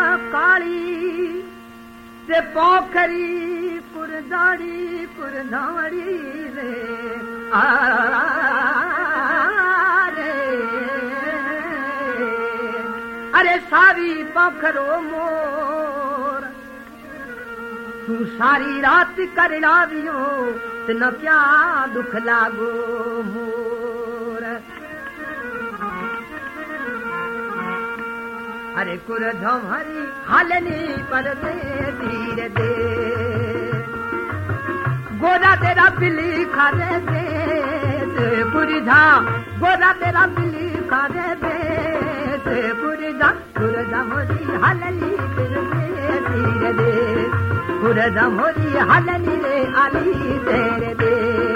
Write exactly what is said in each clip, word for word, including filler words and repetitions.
काली ते पोखरी पुरदाड़ी पुरदाड़ी रे आ रे अरे सारी पोखरो मोर तू सारी रात कर लावियो ते न क्या दुख लागो मोर अरे कुर झमरी हालनी पर दे धीरे दे गोरा तेरा बिल्ली खाने दे पूरी झा गोरा तेरा बिल्ली खाने दे पूरी झा कुर झमरी हालनी पर दे धीरे दे कुर झमरी हालनी रे आली तेरे दे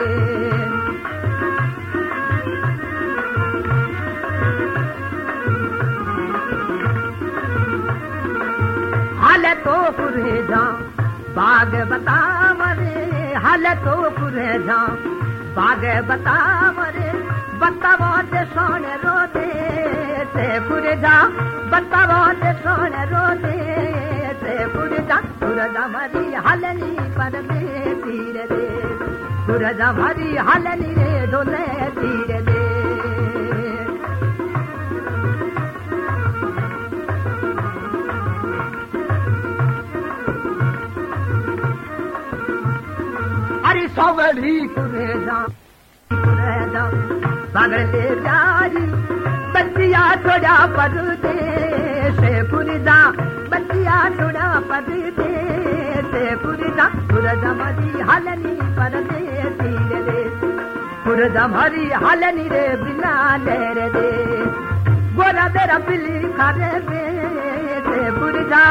हाल तो पुरे जा बाग बता मरे हाल तो पुरे जा बाग बता मरे बतावो ते सोने रो दे ते पुरे जा बतावो ते सोने रो दे ते पुरे जा पुरे जा मरी हालनी पर दे धीरे दे पुरे जा मरी हालनी रे डोले धीरे दे सवड़ी कुरे जा कुरे जा बगले प्यारी बच्चिया थोड़ा पद दे से पुरी जा बच्चिया थोड़ा पद दे से पुरी जा पुरे जा मरी हालनी पर दे धीरे दे पुरे जा मरी हालनी रे बिना लेरे दे गोरा तेरा बिल्ली खाने दे से पुरी जा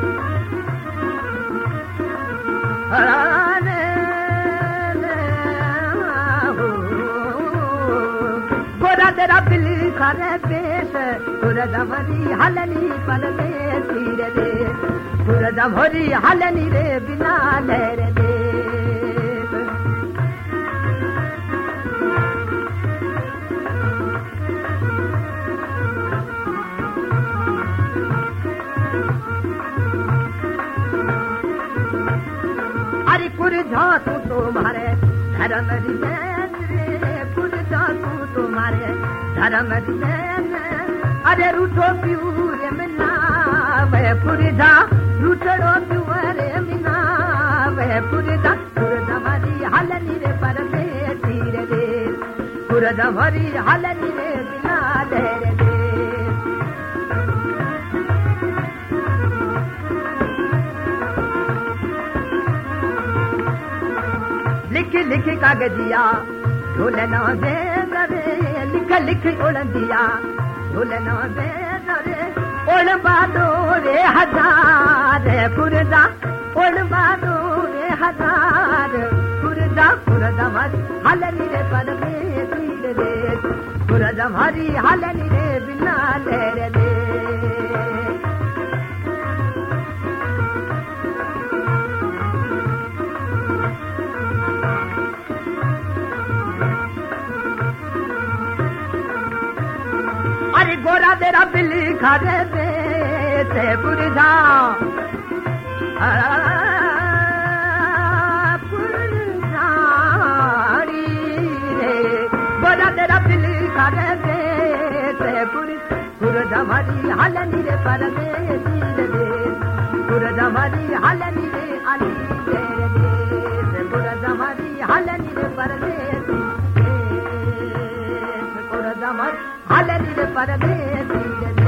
तेरा बिल्ली खाने पेश सूरज भरी हलनी पल दे धीरे दे सूरज भरी हलनी रे बिना लहर दे अरे कुर झांसू तुम्हारे धर्म कुर झांसू तुम्हारे धर्म अरे रूठो प्यूरे मिना वह पुरजा रूठड़ो प्यूरे मिना वह पुरजा पुरजा मरी हलनी रे पर दे धीरे दे पुरजा मरी हलनी रे बिना लहर दे लिख लिख कागजिया ढोलना दे लिख लिख उड़ंदिया ढोलना दे रे उड़ बादो रे हजार पुरजा उड़ बादो रे हजार पुरजा पुरजा मारी हलनी रे पर दे धीरे दे पुरजा मारी हलनी रे बिना लहर दे अरे गोरा तेरा बिल्ली खाने दे ते पुरजा पुरजाड़ी रे गोरा तेरा बिल्ली खाने दे ते पुरजा मारी हलनी रे पर दे धीरे दे पुरजा मारी हलनी रे आली तेरे दे पुरजा मारी हलनी रे पर दे पुरजा मारी हलनी रे पर दे धीरे